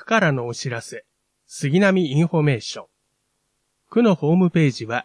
からのお知らせ、杉並インフォメーション。区のホームページは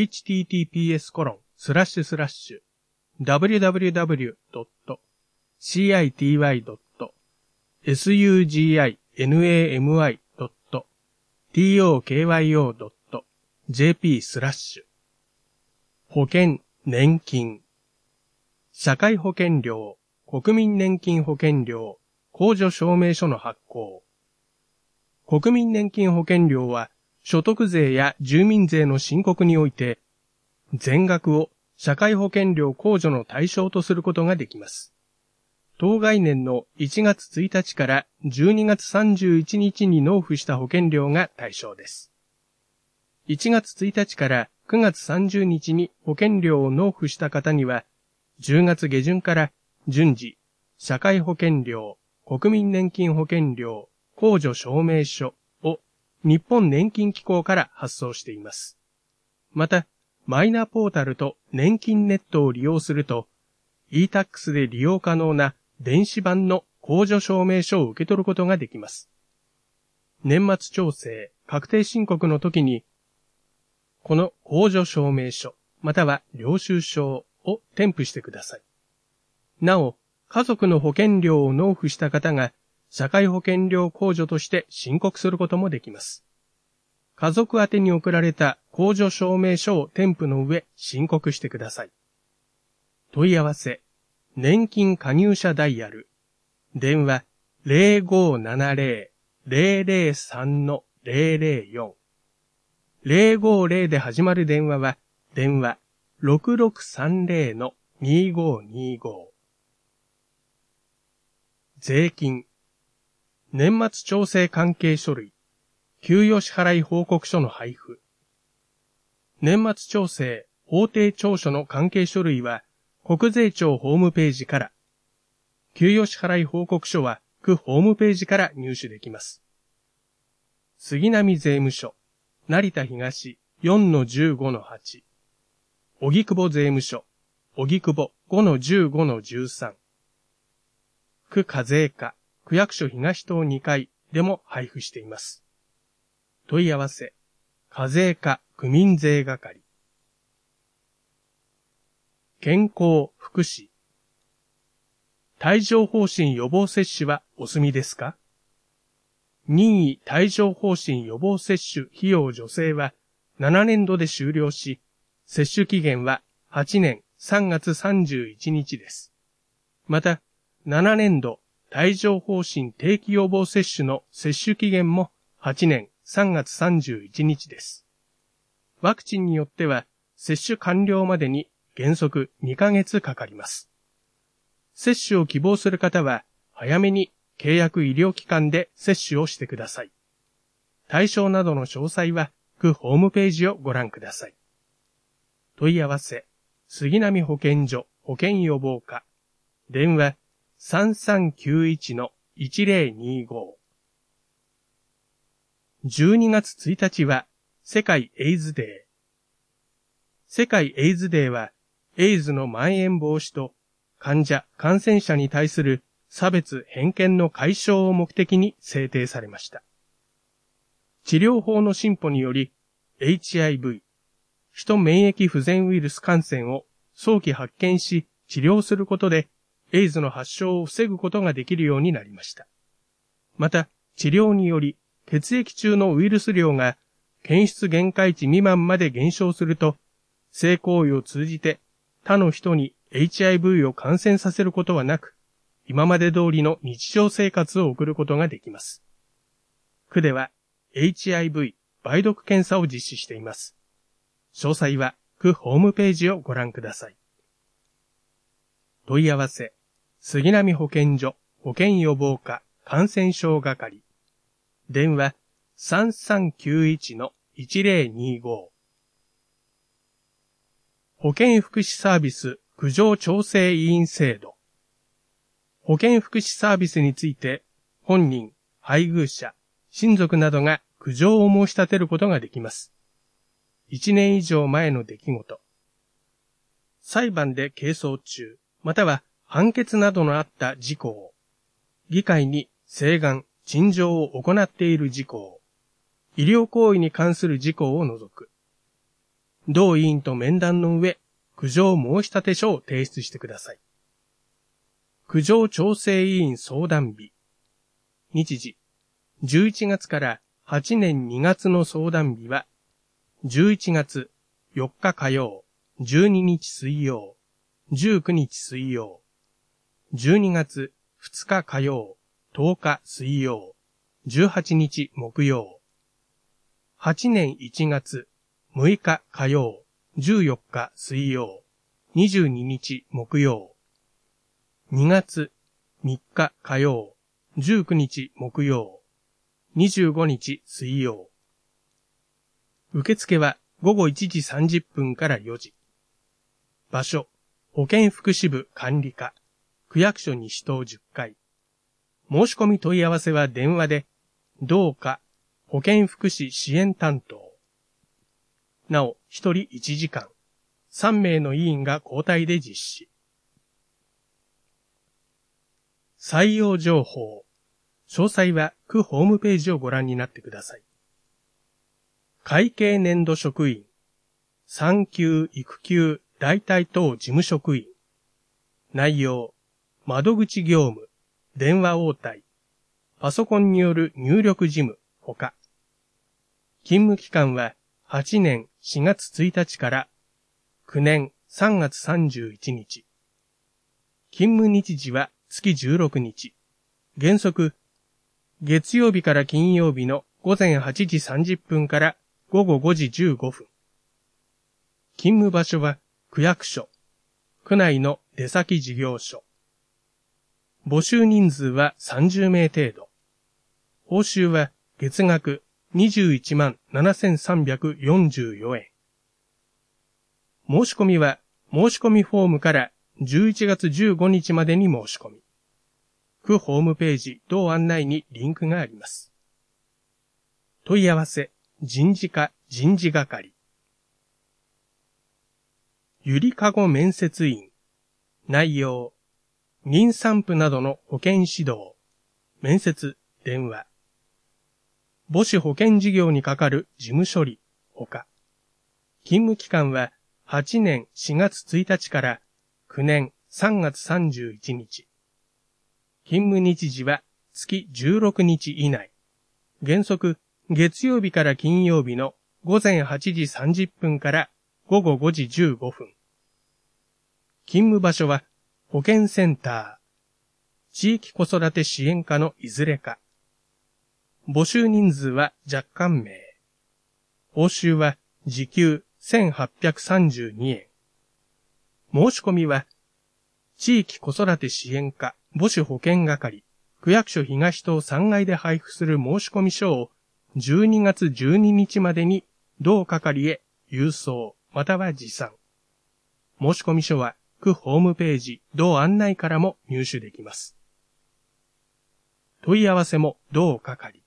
https://www.citY.tokyo.jp/ 保険、年金、社会保険料、国民年金保険料、控除証明書の発行。国民年金保険料は所得税や住民税の申告において、全額を社会保険料控除の対象とすることができます。当該年の1月1日から12月31日に納付した保険料が対象です。1月1日から9月30日に保険料を納付した方には、10月下旬から順次、社会保険料、国民年金保険料、控除証明書を日本年金機構から発送しています。また、マイナポータルと年金ネットを利用すると、e-tax で利用可能な電子版の控除証明書を受け取ることができます。年末調整、確定申告の時に、この控除証明書、または領収書を添付してください。なお、家族の保険料を納付した方が、社会保険料控除として申告することもできます。家族宛てに送られた控除証明書を添付の上、申告してください。問い合わせ、年金加入者ダイヤル、電話 0570-003-004、050で始まる電話は、電話 6630-2525。税金、年末調整関係書類、給与支払い報告書の配布。年末調整、法定調書の関係書類は、国税庁ホームページから、給与支払い報告書は、区ホームページから入手できます。杉並税務署、成田東 4-15-8、荻窪税務署、荻窪 5-15-13、区課税課、区役所東棟2階でも配布しています。問い合わせ、課税課区民税係。健康、福祉。帯状疱疹予防接種はお済みですか？任意帯状疱疹予防接種費用助成は7年度で終了し、接種期限は8年3月31日です。また、7年度帯状疱疹定期予防接種の接種期限も8年3月31日です。ワクチンによっては接種完了までに原則2ヶ月かかります。接種を希望する方は早めに契約医療機関で接種をしてください。対象などの詳細は区ホームページをご覧ください。問い合わせ、杉並保健所保健予防課、電話 3391-1025。12月1日は世界エイズデー。世界エイズデーはエイズの蔓延防止と患者・感染者に対する差別・偏見の解消を目的に制定されました。治療法の進歩により HIV、ヒト免疫不全ウイルス感染を早期発見し治療することでエイズの発症を防ぐことができるようになりました。また、治療により血液中のウイルス量が検出限界値未満まで減少すると、性行為を通じて他の人に HIV を感染させることはなく、今まで通りの日常生活を送ることができます。区では HIV 梅毒検査を実施しています。詳細は区ホームページをご覧ください。問い合わせ、杉並保健所保健予防課感染症係。電話 3391-1025。保健福祉サービス苦情調整委員制度。保健福祉サービスについて、本人、配偶者、親族などが苦情を申し立てることができます。1年以上前の出来事。裁判で係争中、または判決などのあった事項。議会に請願、 陳情を行っている事項、医療行為に関する事項を除く。同委員と面談の上、苦情申立書を提出してください。苦情調整委員相談日。日時、11月から8年2月の相談日は、11月4日火曜、12日水曜、19日水曜、12月2日火曜、10日水曜、18日木曜、8年1月6日火曜、14日水曜、22日木曜、2月3日火曜、19日木曜、25日水曜。受付は午後1時30分から4時。場所、保健福祉部管理課、区役所西棟10階。申し込み問い合わせは電話で、同課保健福祉支援担当。なお、1人1時間、3名の委員が交代で実施。採用情報。詳細は区ホームページをご覧になってください。会計年度職員、産休・育休代替等事務職員。内容、窓口業務、電話応対、パソコンによる入力事務、ほか。勤務期間は8年4月1日から9年3月31日。勤務日時は月16日。原則、月曜日から金曜日の午前8時30分から午後5時15分。勤務場所は区役所、区内の出先事業所。募集人数は30名程度。報酬は月額21万7344円。申し込みは申し込みフォームから11月15日までに申し込み。区ホームページ同案内にリンクがあります。問い合わせ、人事課人事係。ゆりかご面接員。内容、妊産婦などの保健指導。面接、電話。母子保健事業にかかる事務処理、ほか。勤務期間は8年4月1日から9年3月31日。勤務日時は月16日以内。原則、月曜日から金曜日の午前8時30分から午後5時15分。勤務場所は保健センター、地域子育て支援課のいずれか。募集人数は若干名。報酬は時給1832円。申し込みは、地域子育て支援課母子保健係、区役所東棟3階で配布する申込書を12月12日までに同係へ郵送または持参。申込書は区ホームページ同案内からも入手できます。問い合わせも同係。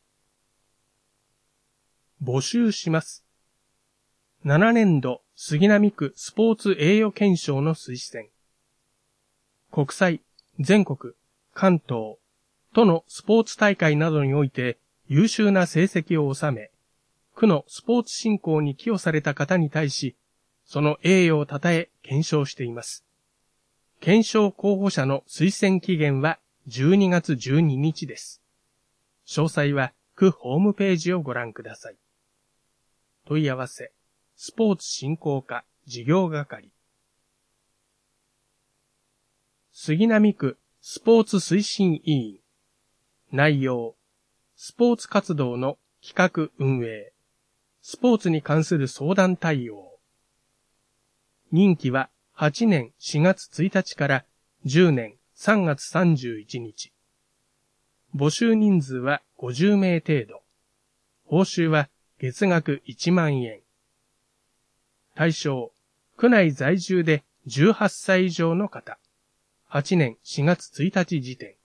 募集します。7年度杉並区スポーツ栄誉顕彰の推薦。国際、全国、関東、都のスポーツ大会などにおいて優秀な成績を収め、区のスポーツ振興に寄与された方に対し、その栄誉を称え顕彰しています。顕彰候補者の推薦期限は12月12日です。詳細は区ホームページをご覧ください。問い合わせ、スポーツ振興課事業係。杉並区スポーツ推進委員。内容、スポーツ活動の企画運営、スポーツに関する相談対応。任期は8年4月1日から10年3月31日。募集人数は50名程度。報酬は月額1万円。対象、区内在住で18歳以上の方。8年4月1日時点。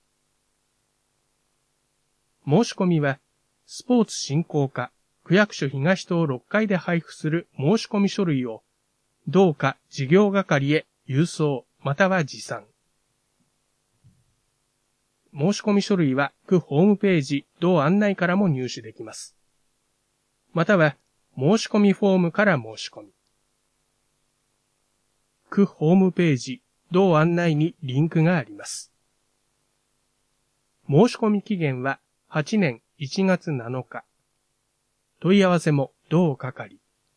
申し込みは、スポーツ振興課、区役所東棟6階で配布する申し込み書類を、同課事業係へ郵送または持参。 申込書類は区ホームページ同案内からも入手できます。または、申込フォームから申し込み。区ホームページ同案内にリンクがあります。申込期限は8年1月7日。問い合わせも同係。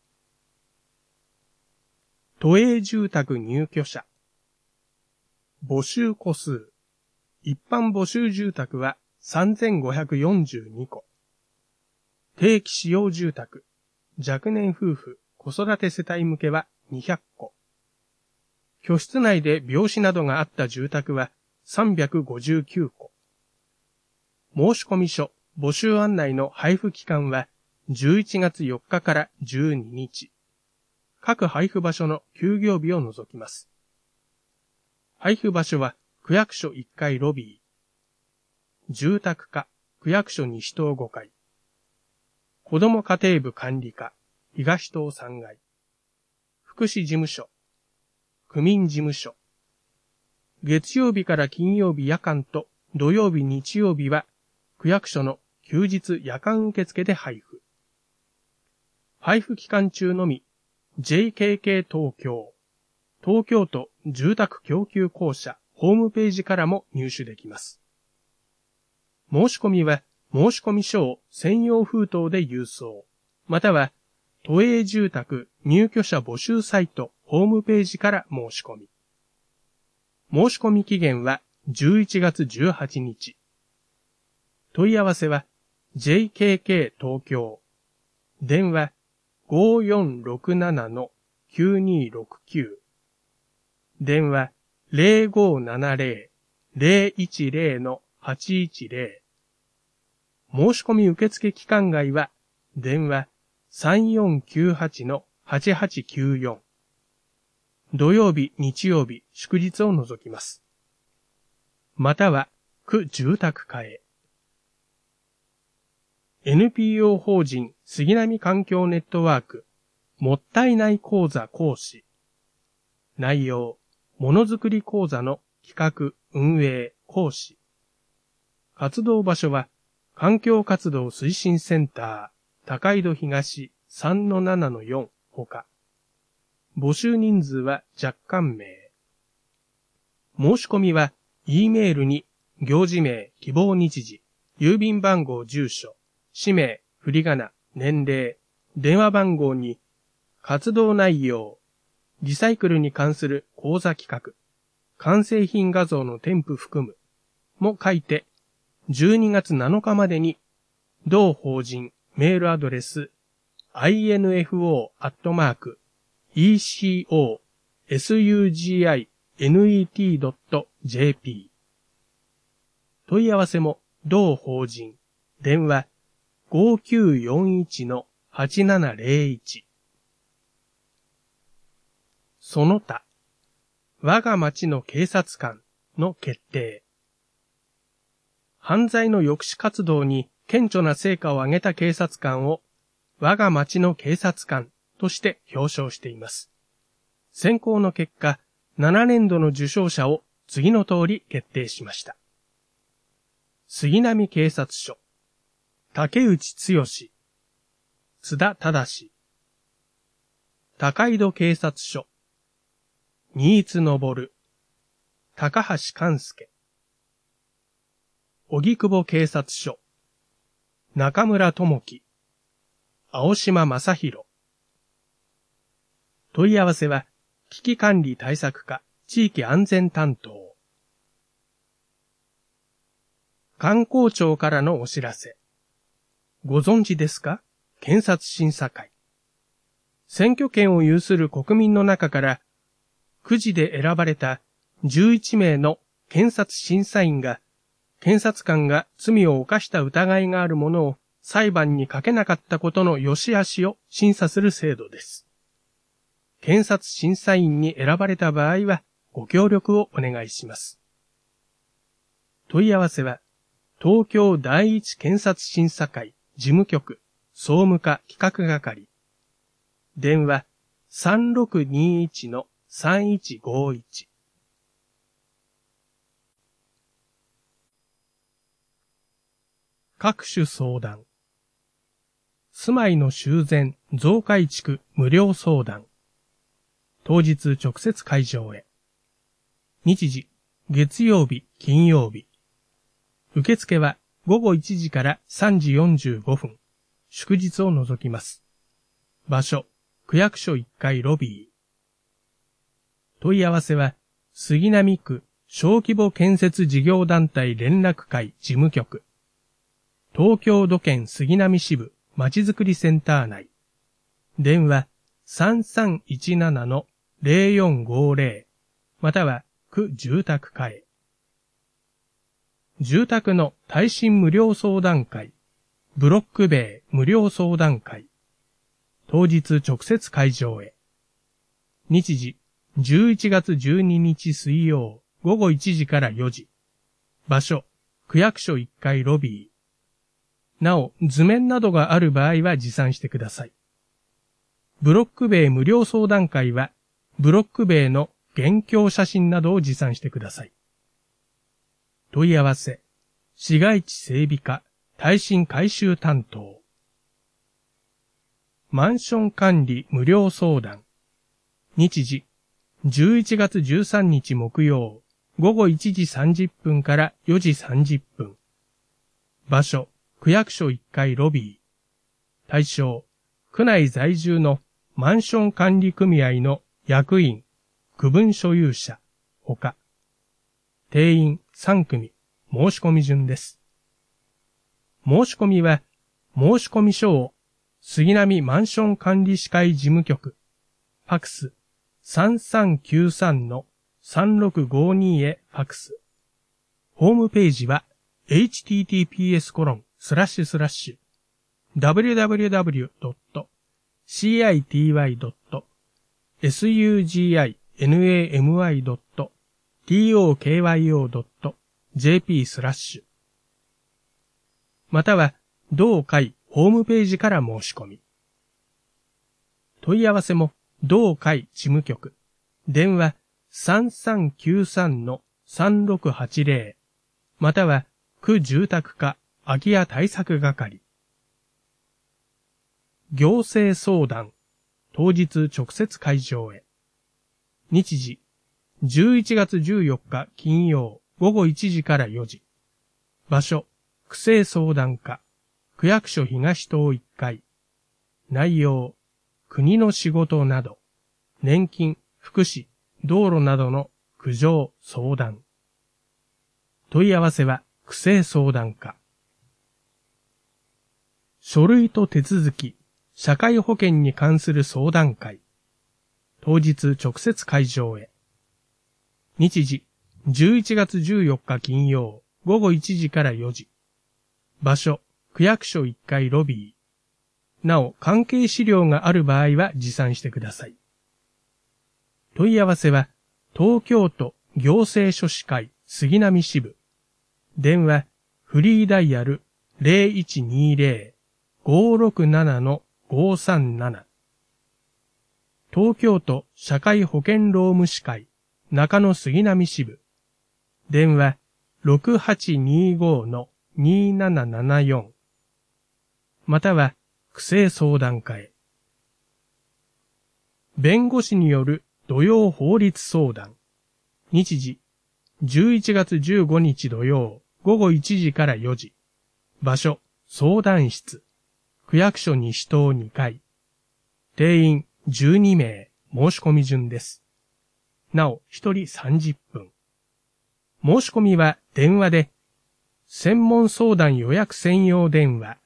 都営住宅入居者。募集戸数。一般募集住宅は3542戸。定期使用住宅。若年夫婦、子育て世帯向けは200戸。居室内で病死などがあった住宅は359戸。申込書、募集案内の配布期間は11月4日から12日。各配布場所の休業日を除きます。配布場所は区役所1階ロビー。住宅課、区役所西棟5階。子ども家庭部管理課、東棟3階。福祉事務所。区民事務所。月曜日から金曜日夜間と土曜日日曜日は区役所の休日夜間受付で配布。配布期間中のみ JKK 東京、東京都住宅供給公社ホームページからも入手できます。申し込みは申込書を専用封筒で郵送、または都営住宅入居者募集サイトホームページから申し込み。申し込み期限は11月18日。問い合わせは JKK 東京。電話 5467-9269。電話 0570-010-810。申し込み受付期間外は電話 3498-8894。土曜日、日曜日、祝日を除きます。または、区住宅課へ。NPO 法人杉並環境ネットワーク、もったいない講座講師。内容、ものづくり講座の企画、運営、講師。活動場所は、環境活動推進センター、高井戸東 3-7-4 ほか。募集人数は若干名。申し込みは、E メールに、行事名、希望日時、郵便番号、住所、氏名、振り仮名、年齢、電話番号に、活動内容、リサイクルに関する講座企画、完成品画像の添付含む、も書いて、12月7日までに、同法人、メールアドレス、info@ecosuginet.jp 問い合わせも同法人電話 5941-8701 その他我が町の警察官の決定犯罪の抑止活動に顕著な成果を上げた警察官を我が町の警察官として表彰しています。選考の結果、7年度の受賞者を次の通り決定しました。杉並警察署、竹内剛、津田忠、高井戸警察署、新津昇、高橋寛介、荻窪警察署、中村智樹、青島正弘。問い合わせは、危機管理対策課、地域安全担当。観光庁からのお知らせ。ご存知ですか？検察審査会。選挙権を有する国民の中から、くじで選ばれた11名の検察審査員が、検察官が罪を犯した疑いがあるものを裁判にかけなかったことの良し悪しを審査する制度です。検察審査員に選ばれた場合はご協力をお願いします。問い合わせは、東京第一検察審査会事務局総務課企画係。電話 3621-3151。 各種相談。住まいの修繕、増改築無料相談。当日直接会場へ。日時、月曜日、金曜日。受付は午後1時から3時45分。祝日を除きます。場所、区役所1階ロビー。問い合わせは、杉並区小規模建設事業団体連絡会事務局。東京都県杉並支部まちづくりセンター内。電話 3317-0450 または区住宅課へ。住宅の耐震無料相談会、ブロック塀無料相談会。当日直接会場へ。日時、11月12日水曜午後1時から4時。場所、区役所1階ロビー。なお、図面などがある場合は持参してください。ブロック塀無料相談会は、ブロック塀の現況写真などを持参してください。問い合わせ、市街地整備課、耐震改修担当。マンション管理無料相談。日時、11月13日木曜、午後1時30分から4時30分。場所、区役所1階ロビー。対象、区内在住のマンション管理組合の役員、区分所有者、ほか。定員3組、申し込み順です。申し込みは、申し込み書を、杉並マンション管理士会事務局、ファクス 3393-3652 へファクス。ホームページは、https://www.city.suginami.tokyo.jp/ または、同会ホームページから申し込み。問い合わせも、同会事務局。電話 3393-3680 または、区住宅課空き家対策係。行政相談。当日直接会場へ。日時、11月14日金曜午後1時から4時。場所、区政相談課。区役所東棟1階。内容、国の仕事など、年金、福祉、道路などの苦情、相談。問い合わせは、区政相談課。書類と手続き、社会保険に関する相談会。当日直接会場へ。日時、11月14日金曜午後1時から4時。場所、区役所1階ロビー。なお、関係資料がある場合は持参してください。問い合わせは、東京都行政書士会杉並支部。電話、フリーダイヤル 0120-567-537。東京都社会保険労務士会中野杉並支部。電話、6825-2774。または、区政相談課へ。弁護士による土曜法律相談。日時、11月15日土曜午後1時から4時。場所、相談室。区役所西棟2階。定員12名、申し込み順です。なお、1人30分。申し込みは電話で、専門相談予約専用電話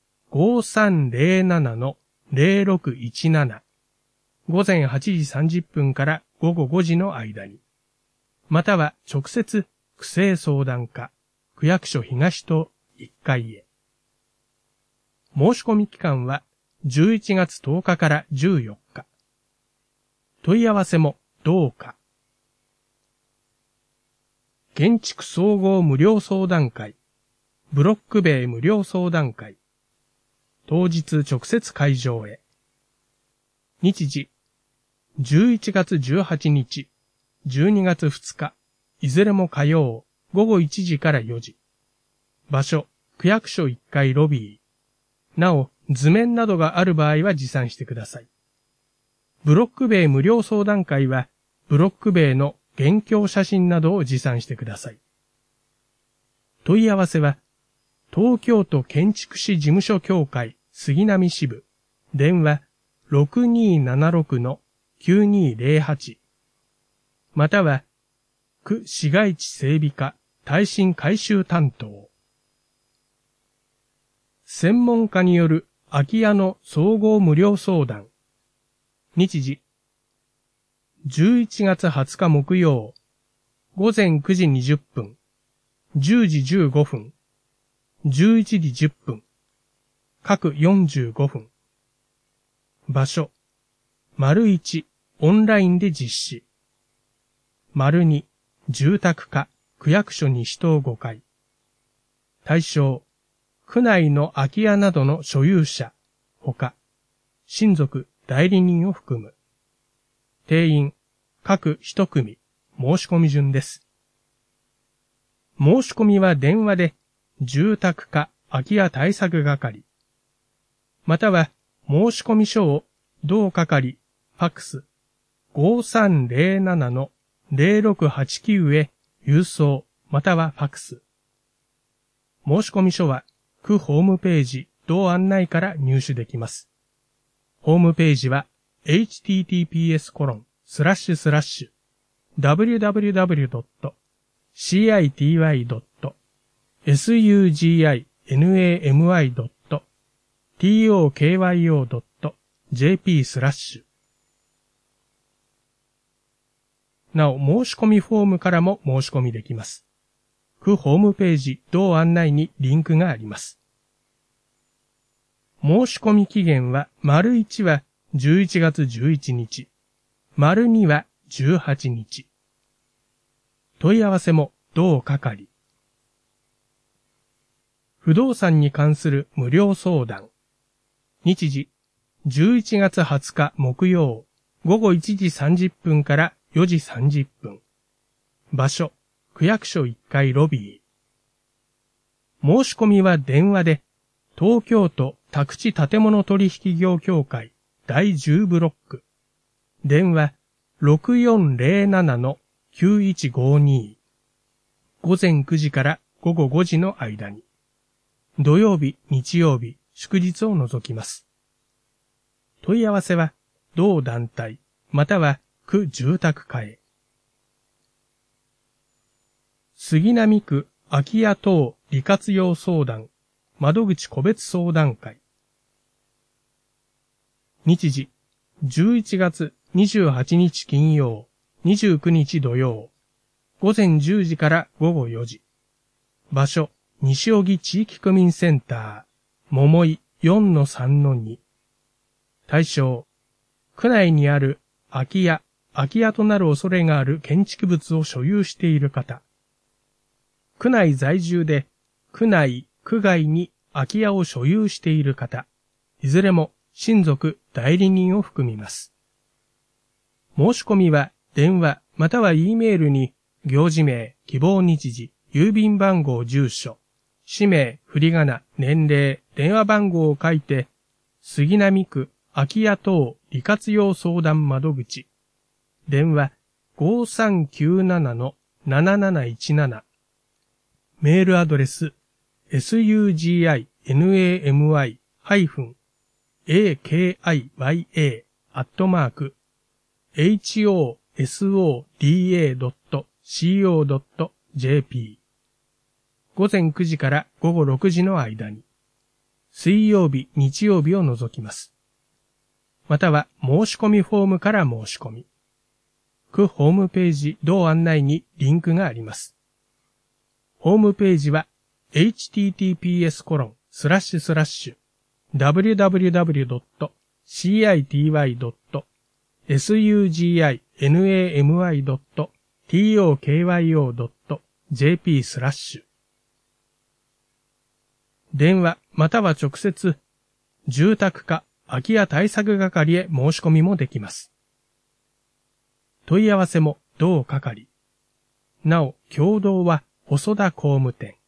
5307-0617 午前8時30分から午後5時の間に、または直接区政相談課区役所東棟1階へ。申し込み期間は11月10日から14日。問い合わせもどうか。建築総合無料相談会、ブロック塀無料相談会。当日直接会場へ。日時、11月18日、12月2日、いずれも火曜、午後1時から4時。場所、 区役所1階ロビー。なお、図面などがある場合は持参してください。ブロック塀無料相談会は、ブロック塀の現況写真などを持参してください。問い合わせは、東京都建築士事務所協会杉並支部、電話 6276-9208 または、区市街地整備課耐震改修担当。専門家による空き家の総合無料相談。日時。11月20日木曜。午前9時20分。10時15分。11時10分。各45分。場所。丸1、オンラインで実施。丸2、住宅課、区役所西棟5階。対象。区内の空き家などの所有者、ほか、親族、代理人を含む。定員、各一組、申し込み順です。申し込みは電話で、住宅課空き家対策係、または申し込み書を同係、ファックス、5307-0689へ郵送、またはファックス。申し込み書は、区ホームページ、同案内から入手できます。ホームページは、https://www.city.tokyo.jp/ なお、申し込みフォームからも申し込みできます。区ホームページ同案内にリンクがあります。申し込み期限は、丸1は11月11日、丸2は18日。問い合わせも同係。不動産に関する無料相談。日時、11月20日木曜、午後1時30分から4時30分。場所、区役所1階ロビー。申し込みは電話で、東京都宅地建物取引業協会第10ブロック。電話 6407-9152。午前9時から午後5時の間に。土曜日、日曜日、祝日を除きます。問い合わせは、同団体、または区住宅課へ。杉並区空き家等利活用相談窓口個別相談会。日時11月28日金曜、29日土曜、午前10時から午後4時。場所、西荻地域区民センター、桃井 4-3-2。対象、区内にある空き家となる恐れがある建築物を所有している方。区内在住で、区内、区外に空き家を所有している方、いずれも親族、代理人を含みます。申し込みは電話または E メールに行事名、希望日時、郵便番号、住所、氏名、振り仮名、年齢、電話番号を書いて、杉並区空き家等利活用相談窓口、電話 5397-7717、メールアドレス sugiakai-hosoda.co.jp 午前9時から午後6時の間に、水曜日、日曜日を除きます。または申し込みフォームから申し込み。区ホームページ同案内にリンクがあります。ホームページは https://www.city.tokyo.jp/ 電話または直接、住宅課空き家対策係へ申し込みもできます。問い合わせも同係。なお、共同は細田工務店。